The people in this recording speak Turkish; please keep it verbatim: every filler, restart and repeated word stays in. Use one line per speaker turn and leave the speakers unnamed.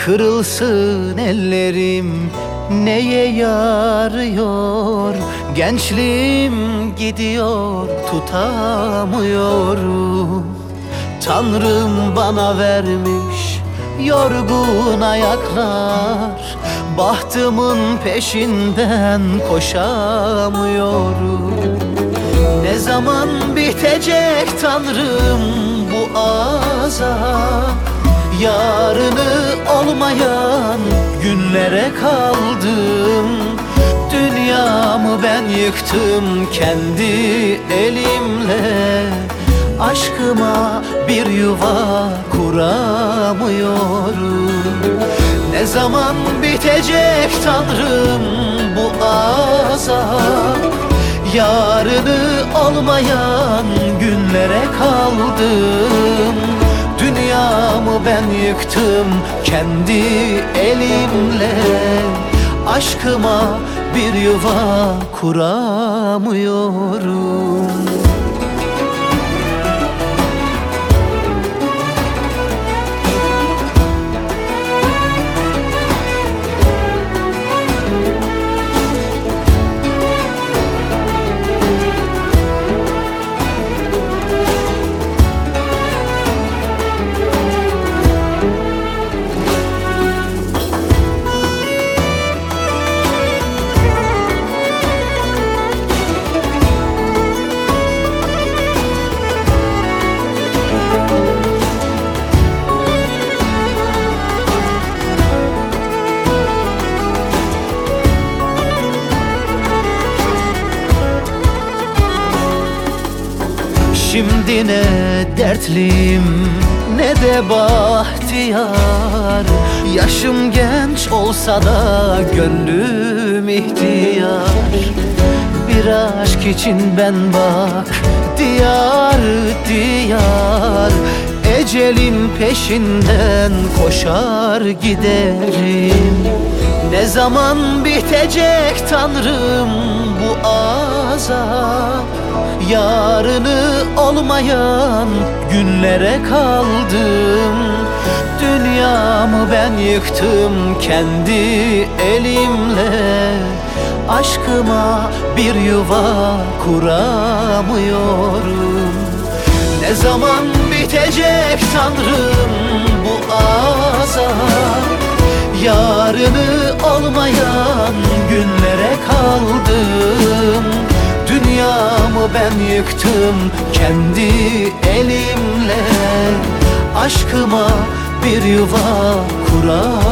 Kırılsın ellerim, neye yarıyor? Gençliğim gidiyor, tutamıyorum. Tanrım bana vermiş yorgun ayaklar, bahtımın peşinden koşamıyorum. Ne zaman bitecek Tanrım bu azap? Yarını olmayan günlere kaldım. Dünyamı ben yıktım kendi elimle. Aşkıma bir yuva kuramıyorum. Ne zaman bitecek Tanrım bu azap? Yarını olmayan günlere kaldım. Dünyamı ben yıktım kendi elimle. Aşkıma bir yuva kuramıyorum. Şimdi ne dertliyim ne de bahtiyar. Yaşım genç olsa da gönlüm ihtiyar. Bir aşk için ben bak diyar diyar. Ecelin peşinden koşar giderim. Ne zaman bitecek Tanrım bu azap? Yarını olmayan günlere kaldım. Dünyamı ben yıktım kendi elimle. Aşkıma bir yuva kuramıyorum. Ne zaman bitecek Tanrım bu azap? Yarını olmayan günlere kaldım. Dünyamı ben yıktım kendi elimle. Aşkıma bir yuva kuramıyorum.